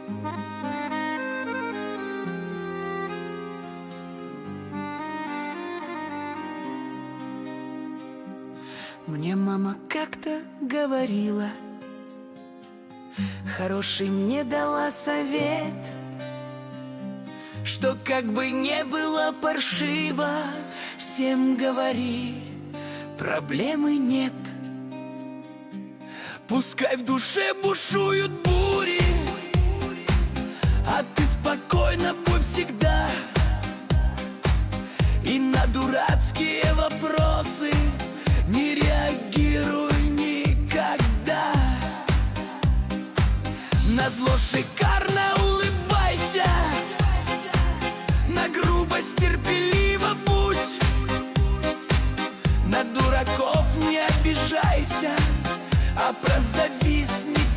Мне мама как-то говорила, хороший мне дала совет, что как бы не было паршиво, всем говори, проблемы нет. Пускай в душе бушуют бури, а ты спокойно будь всегда. И на дурацкие вопросы не реагируй никогда. Назло шикарно улыбайся, на грубость терпеливо будь, на дураков не обижайся, а про зависть не